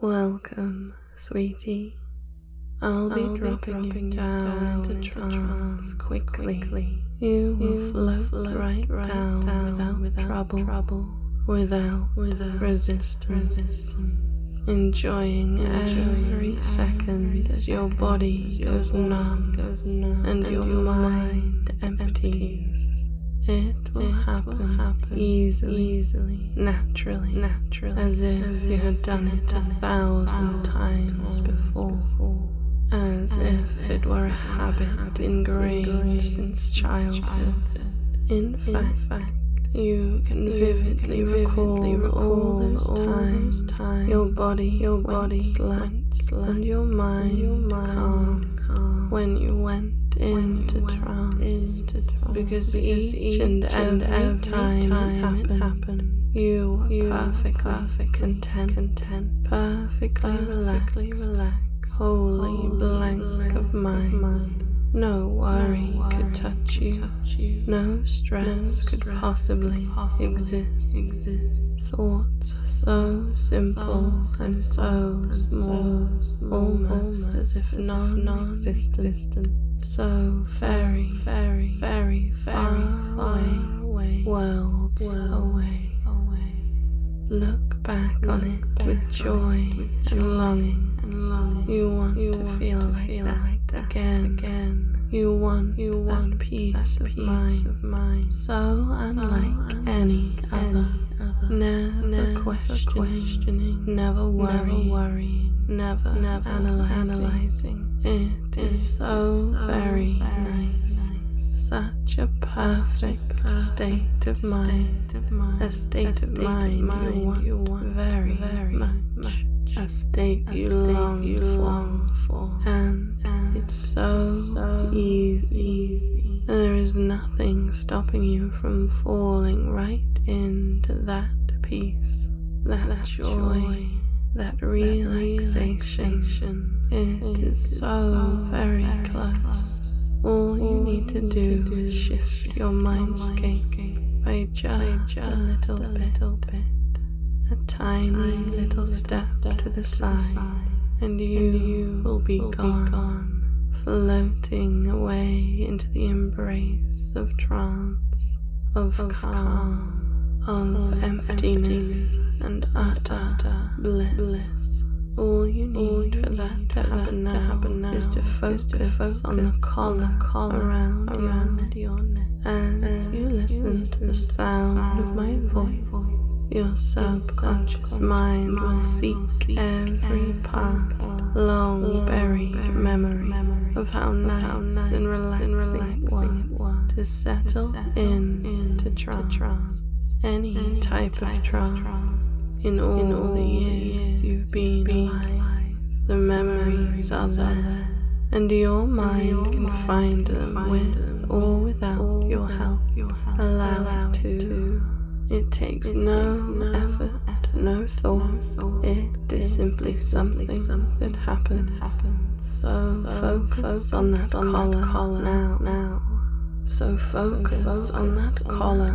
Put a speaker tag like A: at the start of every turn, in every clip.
A: Welcome, sweetie. I'll be dropping you down into trance quickly. You will float right down without trouble, without resistance. Enjoying every second as your body goes numb and your mind empties. It will happen easily, naturally, as if you had done it 1,000 times before, as if it were a habit ingrained since childhood. In fact, you can vividly recall all those times your body slept and your mind calm when you went into trance, because each and every time it happened, you were perfectly content, perfectly relaxed, wholly blank of mind. No worry could touch you, no stress could possibly exist. Thoughts so simple and so small, almost as if non-existent, so very far away, worlds away. Look back on it with joy and longing. You want to feel like that again. You want peace of mind, so unlike any other. Never questioning, never worrying, never analyzing. It is so very nice. Such a perfect state of mind, a state of mind you want very much, a state you long for, and it's so easy. There is nothing stopping you from falling right into that peace, that joy, that relaxation. It is so very close. All you need to do is shift your mindscape by just a little bit, a tiny little step to the side, and you will be gone, floating away into the embrace of trance, of calm, of emptiness and utter bliss. All you need for that to happen now is to focus on the collar around your neck. As you listen to the sound of my voice, your subconscious mind will seek every past, long buried memory of how nice and relaxing it was to settle into trance, any type of trance. In all the years you've been alive, the memories are there, and your mind can find them with or without your help. Allow it to. It takes no effort, no thought. It is simply something that happens. So focus on that collar now. So focus on that collar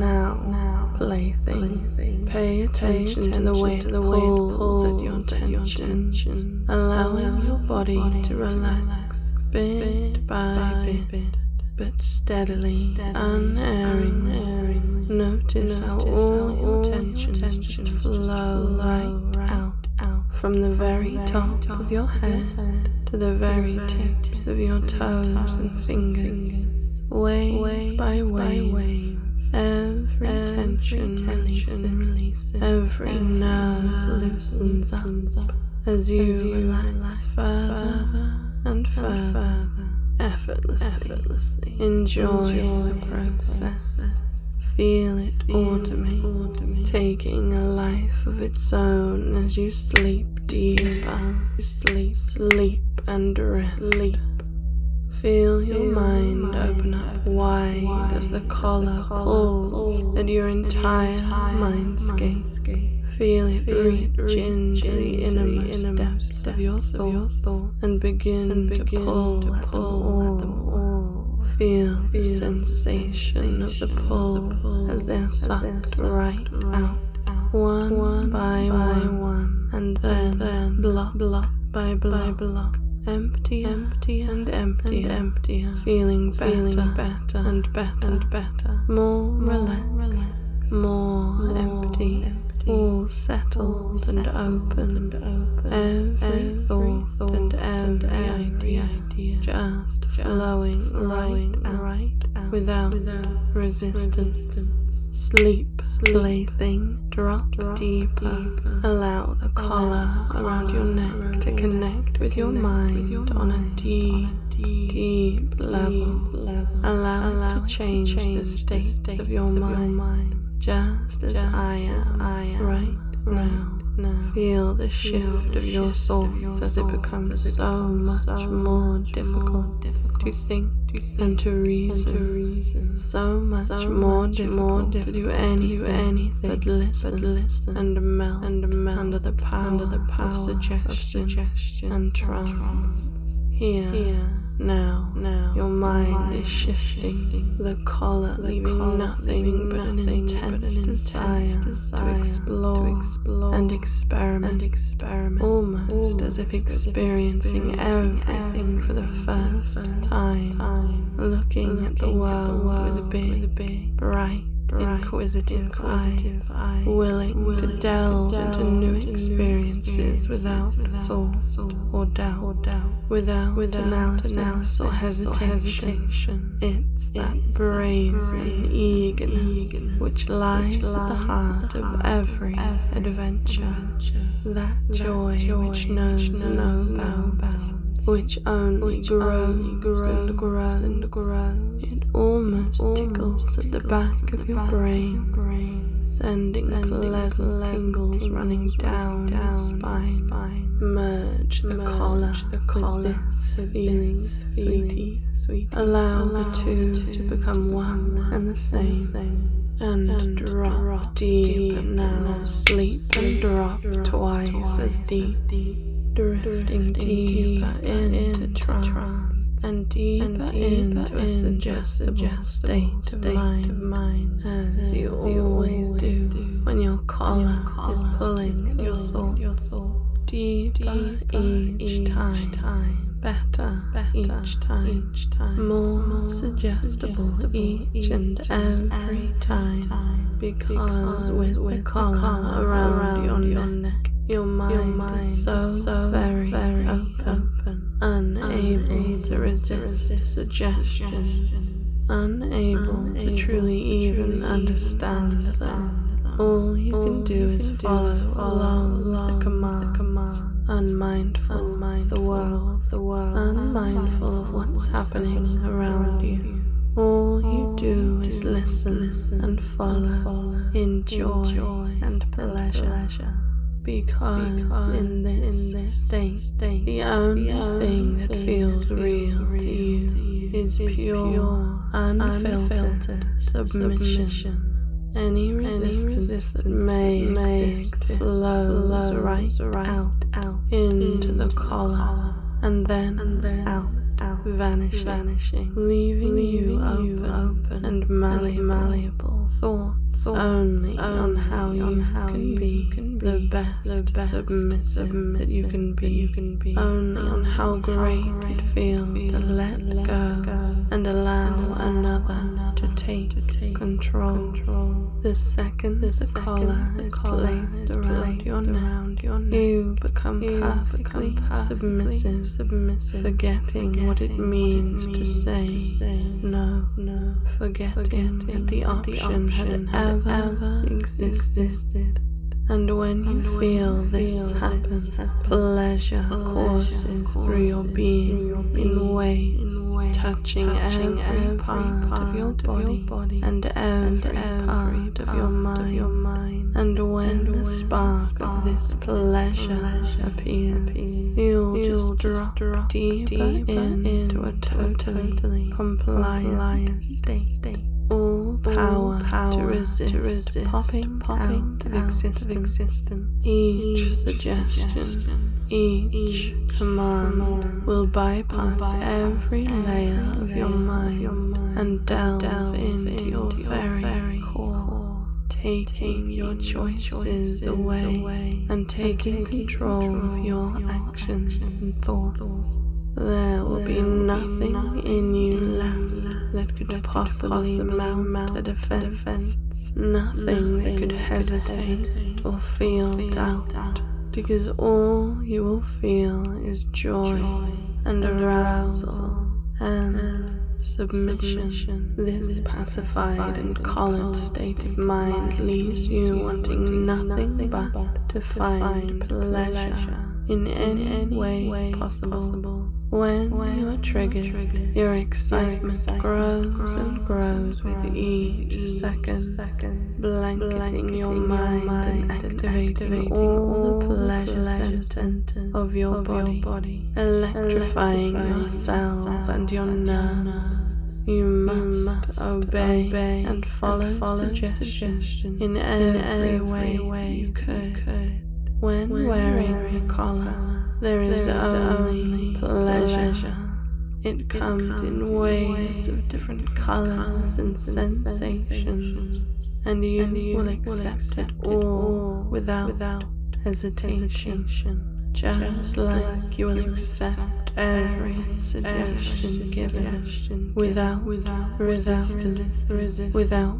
A: now, plaything. Pay attention to the way it pulls at your tension, allowing your body to relax bit by bit, but steadily, unerringly. Notice how all your tension just flow right out from the very top of your head to the very tips of your toes and fingers. Wave by wave, every tension releases, every nerve loosens up as you relax further and further, effortlessly. Enjoy the process. Feel it automate, taking a life of its own as you sleep deeper, sleep and rest. Feel your mind open up wide as the collar pulls at your entire mindscape. Feel it reach into the innermost depths of your thoughts and begin to pull at them all. Feel the sensation of the pull as they're sucked right out, one by one, and then block by block. Empty and emptier, feeling better and better, more relaxed, more empty, all settled and open, every thought and every idea just flowing right out without resistance. Sleep, plaything, drop deeper. Allow the collar around your neck to connect with your mind on a deep level. Allow it to change the state of your mind, just as I am right now. Feel the shift of your thoughts as it becomes so much more difficult to think and to reason. So much more difficult to do anything but listen and melt under the power of suggestion and trance. Here, now, your mind is shifting, the collar leaving nothing but an intense desire to explore and experiment, almost as if experiencing everything for the first time, looking at the world with a big, bright, inquisitive eye, willing to delve into new experiences without thought or doubt, without analysis or hesitation. It's that brazen eagerness which lies at the heart of every adventure, that joy which knows no bounds, which only grows and grows. It almost tickles at the back of your brain, sending pleasant tingles running down your spine. Merge the collar with this feeling, sweetie. Allow the two to become one and the same. And drop deeper now. Sleep and drop twice as deep. Drifting deeper into trance and deeper into a suggestible state of mind, as you always do when your collar is pulling at your thoughts. Deeper each time, better each time, more suggestible each and every time, because with the collar around your neck, your mind is so very open, unable to resist suggestion, unable to truly even understand them. All you can do is follow along the command, unmindful of the world, unmindful of what's happening around you. All you do is listen and follow in joy and pleasure. Because in this state, the only thing that feels real to you is pure, unfiltered submission. Any resistance that may exist flows right out into the collar and then out, vanishing, leaving you open and malleable. Thoughts only on how you can be the best submissive that you can be, only on how great it feels to let go and allow another to take control. The second the collar is placed around your neck, you become perfectly submissive, forgetting what it means to say no, forgetting that the option had ever existed. And when you feel this happen, pleasure courses through your being in waves, touching every part of your body and every part of your mind. And when the spark of this pleasure appears, you'll just drop deeper into a totally compliant state. All power to resist popping out of existence. Each suggestion, each command will bypass every layer of your mind and delve into your very core, taking your choices away and taking control of your actions and thoughts. There will be nothing in you left that could possibly mount a defense, nothing that could hesitate or feel doubt, because all you will feel is joy and arousal and submission. This pacified and collared state of mind leaves you wanting nothing but to find pleasure in any way possible. When you are triggered, your excitement grows and grows with each second, blanketing your mind and activating all the pleasure centers of your body, electrifying your cells and your nerves. You must obey and follow suggestion in every way you could. When wearing a collar, there is only pleasure. It comes in waves of different colors and sensations, and you will accept it all without hesitation, just like you will accept every suggestion given without resistance, without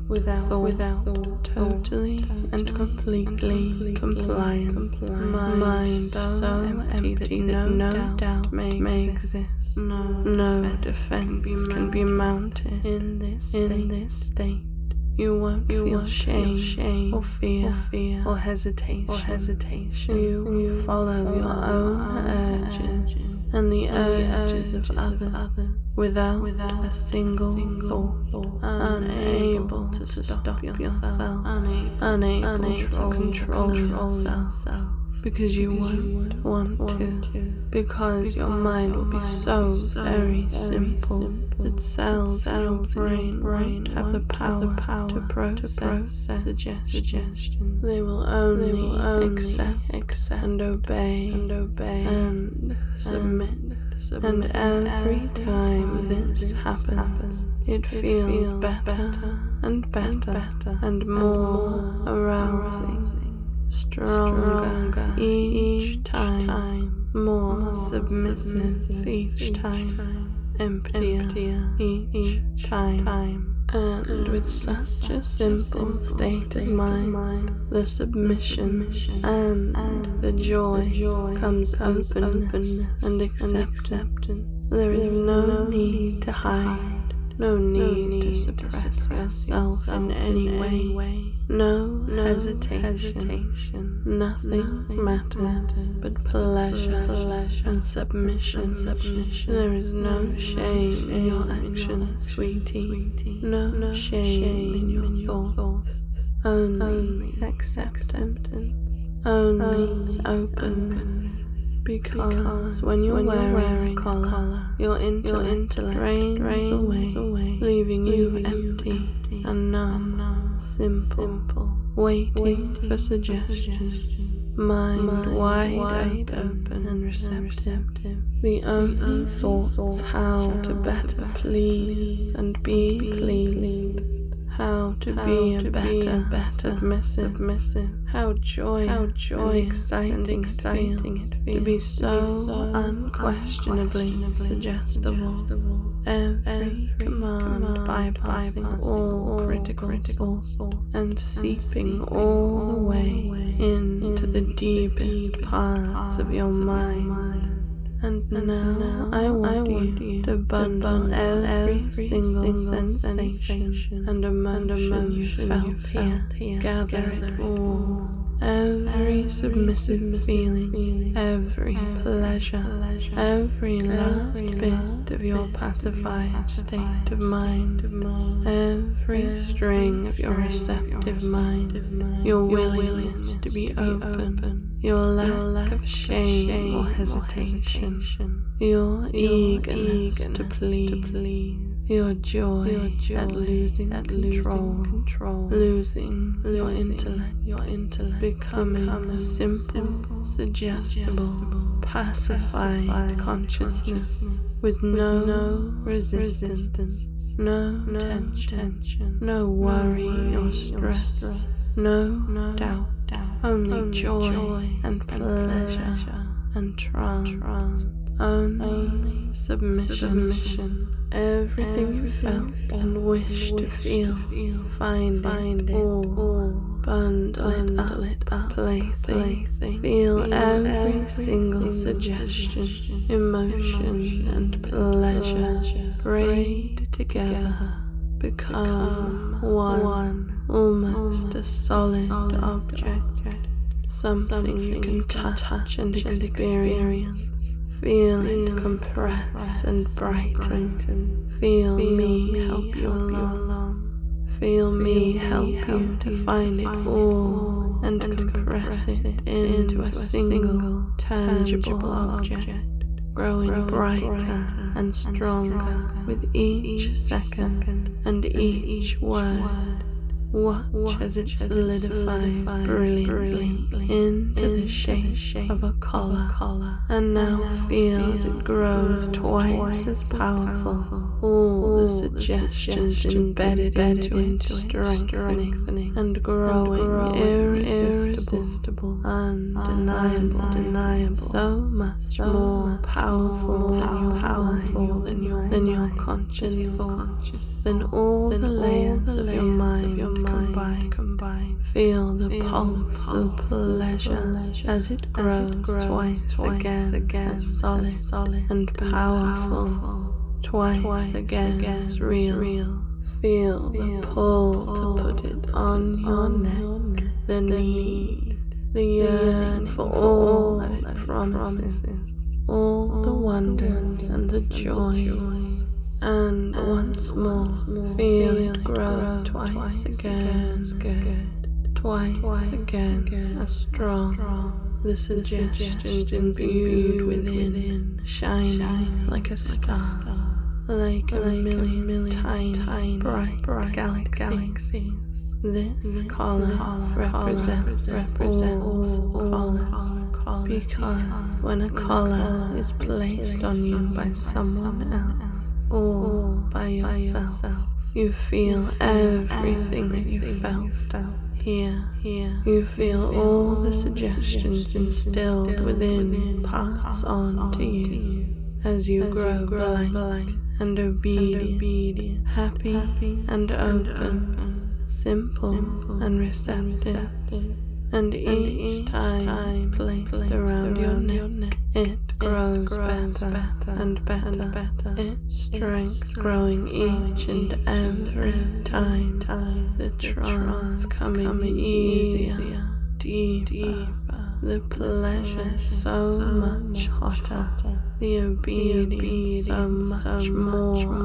A: thought, totally and completely compliant. Mind so empty that no doubt may exist. No defense can be mounted in this state. You won't feel shame or fear or hesitation. You will follow your own urges and the urges of others without a single thought, unable to stop yourself, unable to control yourself. Because you won't want to, because your mind will be so very simple that cells in your brain won't have the power to process suggestion. They will only accept and obey and submit. And every time this happens, it feels better and more arousing. Stronger each time, more submissive each time, emptier each time. And with such a simple state of mind, the submission and the joy comes openness and acceptance. There is no need to hide, no need to suppress yourself in any way. No hesitation, nothing matters but pleasure and submission. There is no shame in your actions, sweetie, no shame in your thoughts, only acceptance, only openness. Because when you're wearing a collar, your intellect drains away, leaving you empty and numb, simple, waiting for suggestion, mind wide open and receptive. The only thoughts how to better please and be pleased, how to be a better submissive, how joy exciting it feels to be so unquestionably suggestible. Every command bypassing all critical thought and seeping all the way into the deepest parts of your mind. And now I want you to bundle every single sensation and emotion you felt here, gather it all. Every submissive feeling, every pleasure, every last bit of your pacified state of mind, every string of your receptive mind, your willingness to be open, your lack of shame or hesitation, your eagerness to please, your joy at losing control, losing your intellect, becoming a simple, suggestible, pacified consciousness with no resistance, no tension, no worry or stress. no doubt, only joy and pleasure and trance, only submission. Everything you felt and wished to feel, find it all, bundle it up, plaything. Feel every single suggestion, emotion and pleasure, braid together, become one, almost a solid object, something you can touch and experience. Feel it compress and brighten. Feel me help you along. Feel me help you to find it all and compress it into a single tangible object, growing brighter and stronger with each second and each word. Watch as it solidifies brilliantly into the shape of a collar, and now feel as it grows twice as powerful. All the suggestions embedded into it strengthening and growing irresistible, undeniable, so much more powerful than your conscious thoughts, than all the layers of your mind combine. Feel the pulse of pleasure as it grows twice again as solid and powerful, twice again as real. Feel the pull to put it on your neck, the need, the yearn for all that it promises, all the wonders and the joys. And once more, feel it grow twice again, twice again, as strong. The suggestions imbued within, shining like a star, like a million tiny bright galaxies. This collar represents all collar, because when a collar is placed on you by someone else, or by yourself, you feel everything that you felt here. You feel all the suggestions instilled within pass on to you as you grow blank and obedient, happy and open, simple and receptive. And each time it's placed around your neck, it grows better and better, its strength growing each and every time, the trance coming easier, deeper, the pleasure so much hotter, the obedience so much more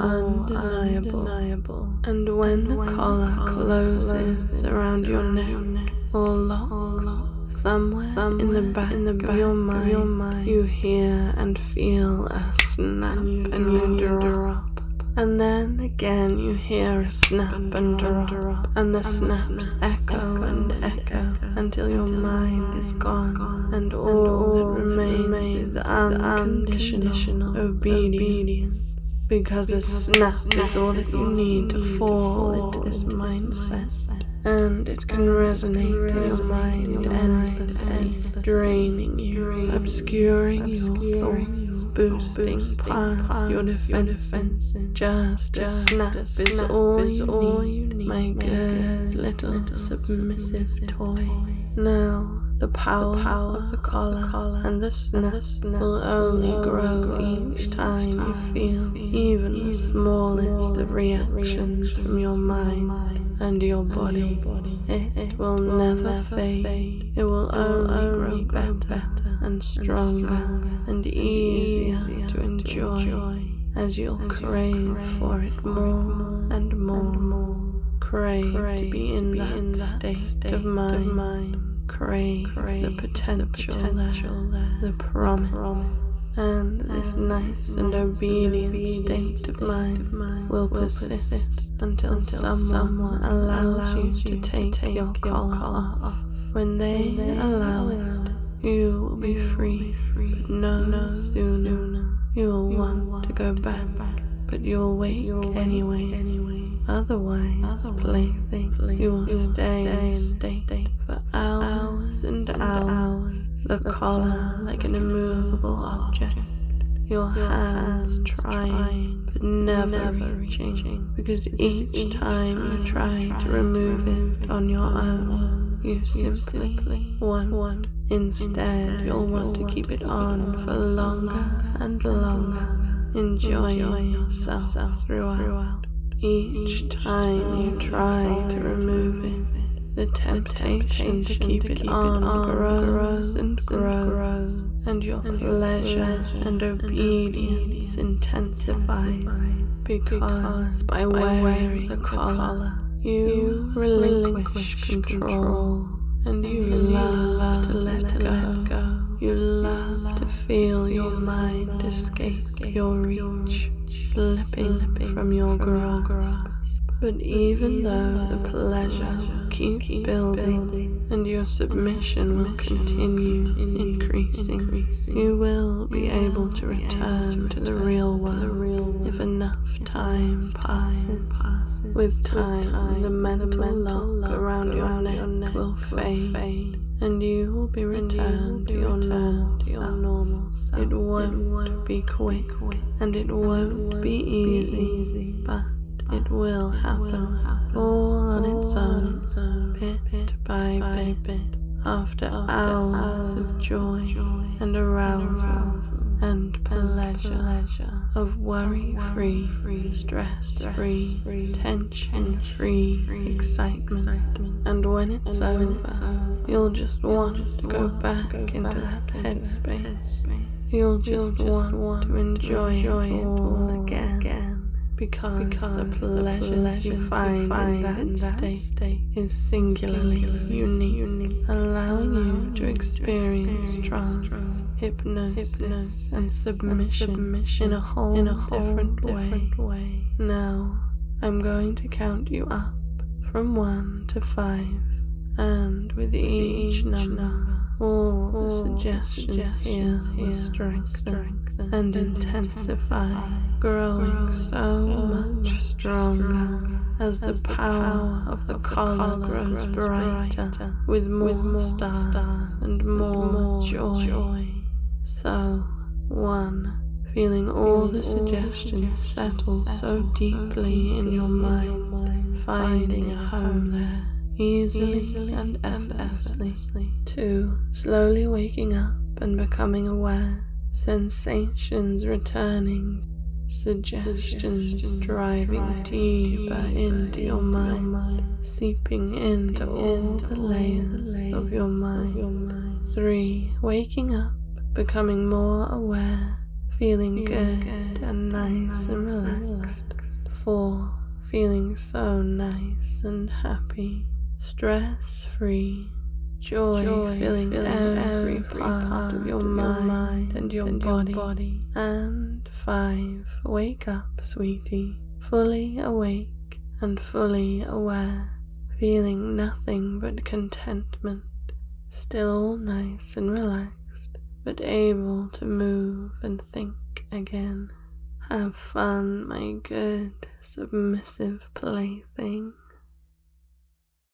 A: undeniable. And when the collar closes around your neck, or locks somewhere in the back of your mind, you hear and feel a snap and you drop. And then again you hear a snap and drop, and the snaps echo and echo until your mind is gone, and all that remains is unconditional obedience. Because a snap is all that you need to fall into this mindset, and it can resonate in your mind endlessly, draining you, obscuring your thoughts, boosting past your defenses. Just a snap is all you need, my good little submissive toy. Now the power of the collar and the snap will only grow each time you feel even the smallest of reactions from your mind and your body. It will never fade. It will only grow better and stronger and easier to enjoy as you'll crave for it more and more. Crave to be in that state of mind. Crave the potential there, the promise, and this nice and obedient state of mind will persist until someone allows you to take your collar off. When they allow it, you will be free, but no sooner. You will want to go back but you'll wake anyway. Otherwise, plaything, you will stay in state for hours and hours. The collar like an immovable object. Your hands trying, but never reaching, because each time you try to remove it on your own, you simply won't. Instead, you'll want to keep it on for longer and longer, enjoying yourself throughout. Each time you try to remove it, the temptation to keep it on grows and grows, and your pleasure and obedience intensifies, because by wearing the collar, you relinquish control, and you love to let go. You love to feel your mind escape your reach, slipping from your grasp. But even though the pleasure will keep building and your submission will continue increasing, you will be able to return to the real world if enough time passes. With time, the mental lock around your neck will fade, and you will be returned to your normal self. It won't be quick, and it won't be easy, but it will happen all on its own, bit by bit, after hours of joy and arousal and pleasure, of worry-free, stress-free, tension-free excitement. And when it's over, you'll just want to go back into that headspace. You'll just want to enjoy it all again. Because the pleasures you find in that state is singularly unique, allowing you to experience trance, hypnosis, and submission in a whole different way. Now, I'm going to count you up from 1 to 5, and with each number, all the suggestions here will strengthen and intensify, growing so much stronger as the power of the collar grows brighter, with more stars and more joy. So, 1, feeling all the suggestions settle so deeply in your mind, finding a home there easily and effortlessly. 2, slowly waking up and becoming aware, sensations returning, suggestions driving deeper into your mind, seeping into all the layers of your mind. 3, waking up, becoming more aware, feeling good and nice and relaxed. 4, feeling so nice and happy, stress-free, joy filling every part of your mind and your body. And 5, wake up, sweetie, fully awake and fully aware, feeling nothing but contentment, still nice and relaxed, but able to move and think again. Have fun, my good, submissive plaything.